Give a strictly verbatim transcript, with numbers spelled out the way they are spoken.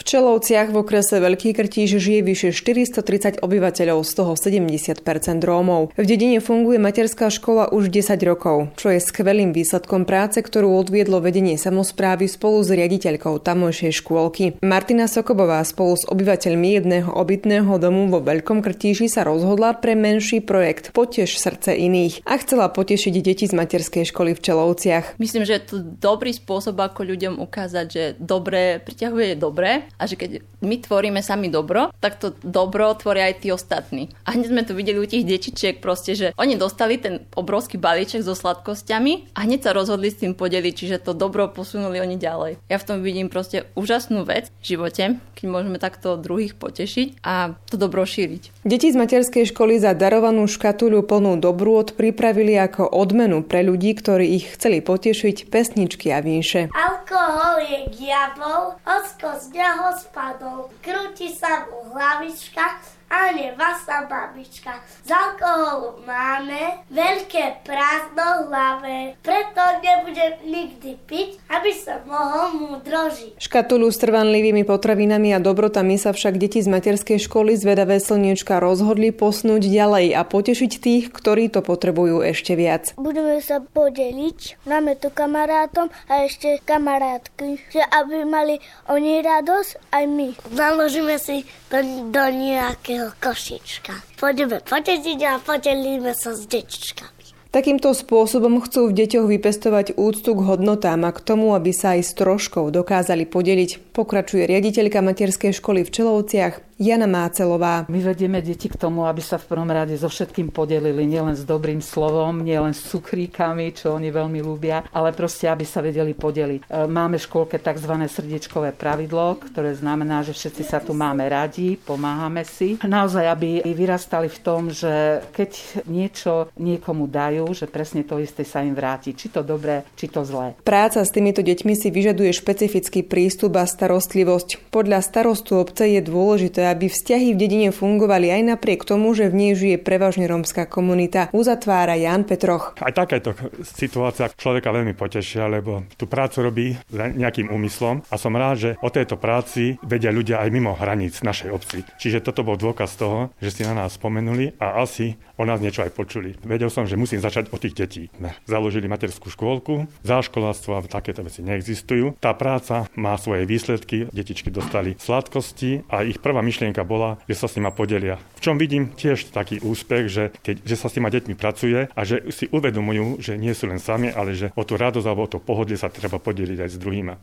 V Čelovciach v okrese Veľký Krtíž žije vyše štyristotridsať obyvateľov, z toho sedemdesiat percent Rómov. V dedine funguje materská škola už desať rokov, čo je skvelým výsledkom práce, ktorú odviedlo vedenie samosprávy spolu s riaditeľkou tamojšej škôlky. Martina Sokobová spolu s obyvateľmi jedného obytného domu vo Veľkom Krtíži sa rozhodla pre menší projekt Poteš srdce iných a chcela potešiť deti z materskej školy v Čelovciach. Myslím, že je to dobrý spôsob, ako ľuďom ukázať, že dobré priťahuje dobré. A že keď my tvoríme sami dobro, tak to dobro tvoria aj tí ostatní. A hneď sme to videli u tých detičiek proste, že oni dostali ten obrovský balíček so sladkosťami a hneď sa rozhodli s tým podeliť, čiže to dobro posunuli oni ďalej. Ja v tom vidím proste úžasnú vec v živote, keď môžeme takto druhých potešiť a to dobro šíriť. Deti z materskej školy za darovanú škatuľu plnú dobrôt pripravili ako odmenu pre ľudí, ktorí ich chceli potešiť, pesničky a vinše. Alkohol je diabol, ocko z neho spadol, krúti sa mu hlavička a nevasa babička. Z alkoholu máme veľké prázdno hlave, preto nebudem nikdy piť, aby som mohol múdro žiť. Škatuľu s trvanlivými potravinami a dobrotami sa však deti z materskej školy Zvedavé slniečka rozhodli posnúť ďalej a potešiť tých, ktorí to potrebujú ešte viac. Budeme sa podeliť, máme tu kamarátom a ešte kamarátky, že aby mali oni radosť aj my. Naložíme si do, do nejakého košička. Poďme potešiť a podelíme sa s detičkami. Takýmto spôsobom chcú v deťoch vypestovať úctu k hodnotám a k tomu, aby sa aj s troškou dokázali podeliť. Pokračuje riaditeľka materskej školy v Čelovciach Jana Mácelová. My vedieme deti k tomu, aby sa v prvom rade so všetkým podelili, nielen s dobrým slovom, nielen s cukríkami, čo oni veľmi ľúbia, ale proste, aby sa vedeli podeliť. Máme v škôlke tzv. Srdiečkové pravidlo, ktoré znamená, že všetci sa tu máme radi, pomáhame si. Naozaj, aby vyrastali v tom, že keď niečo niekomu dajú, že presne to isté sa im vráti, či to dobré, či to zlé. Práca s týmito deťmi si vyžaduje špecifický prístup a starostlivosť. Podľa starostu obce je dôležité, aby vzťahy v dedine fungovali aj napriek tomu, že v nej žije prevažne rómska komunita. Uzatvára Ján Petroch. Aj takéto situácia človeka veľmi potešia, lebo tú prácu robí za nejakým úmyslom a som rád, že o tejto práci vedia ľudia aj mimo hraníc našej obci. Čiže toto bol dôkaz toho, že si na nás spomenuli a asi o nás niečo aj počuli. Vedel som, že musím začať od tých detí. Založili materskú škôlku, záškoláctvo a takéto veci neexistujú. Tá práca má svoje výsledky, detičky dostali sladkosti a ich prvá myšlienka bola, že sa s nima podelia. V čom vidím tiež taký úspech, že, keď, že sa s tými deťmi pracuje a že si uvedomujú, že nie sú len sami, ale že o tú radosť alebo o to pohodlie sa treba podeliť aj s druhými.